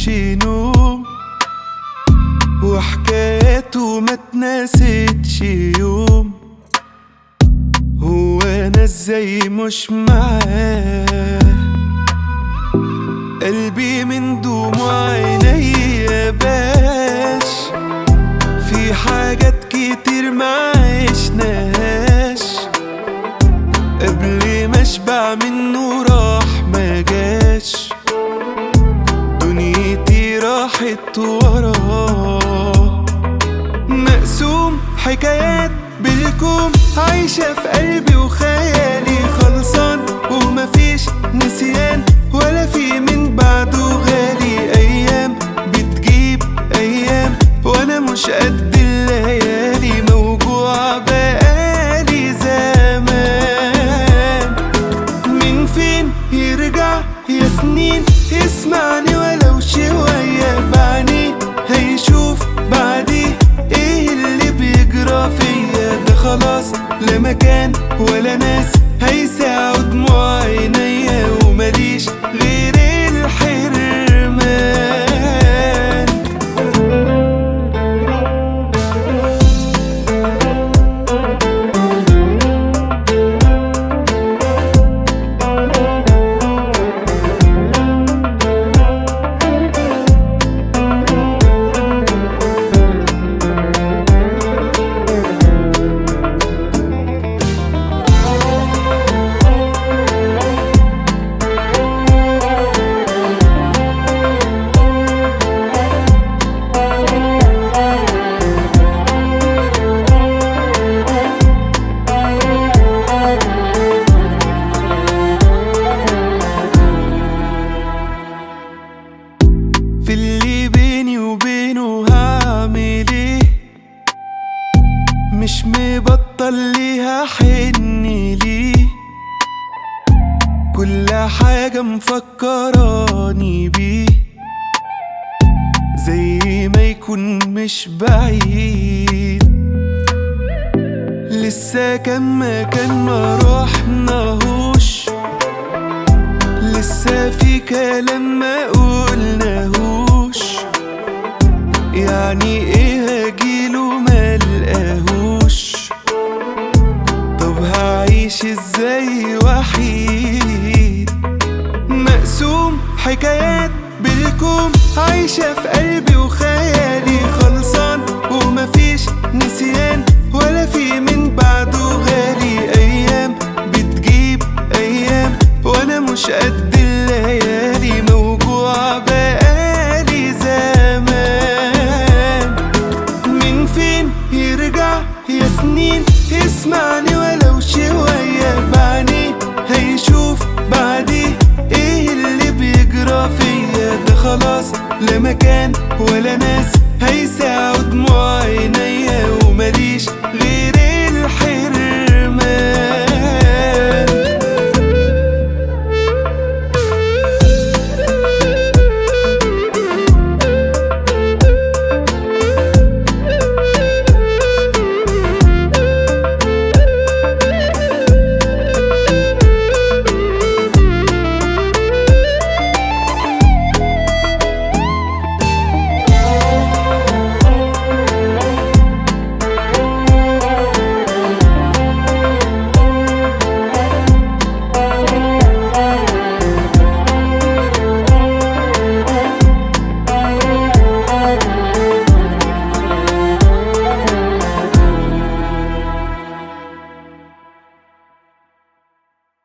تغيبش نوم، وحكاياته ما تناستش يوم. هو انا ازاي مش معاه؟ قلبي من دموع عينيا باش، في حاجات كتير ما عشناهاش. قبل ما اشبع منه راح ما جاش، دنيتي راحت وراه. مقسوم حكايات بالكوم عايشة في قلبي وخيالي خلصان، ومفيش نسيان ولا في من بعده غالي. أيام بتجيب أيام وأنا مش قد الليالي، موجوع بقالي زمان. من فين يرجع يا سنين يسمعني ولو شوية بعينيه، هيشوف بعدي ايه اللي بيجرى فيا. ده خلاص لا مكان ولا ناس هيساعوا دموع عينيا، ومليش غير الحرمان. في اللي بيني وبينه هعمل ايه؟ مش مبطل ليه هحن ليه، كل حاجة مفكراني بيه، زي ما يكون مش بعيد. لسه كان مكان ما روحناهوش، لسه في كلام ما قلناهوش. يعني ايه هجيله ما لقاهوش؟ طب هعيش ازاي وحيد؟ مقسوم حكايات بالكوم عايشة في قلبي وخيالي خلصان، ومفيش نسيان ولا في من بعده غالي. أيام بتجيب أيام وأنا مش قد الليالي، موجوع بقالي زمان. من فين يرجع يا سنين يسمعني ولو شوية بعينيه، هيشوف بعدي ايه اللي بيجرى فيا. ده خلاص لا مكان ولا ناس هيساعوا دموع عينيا، ومليش غير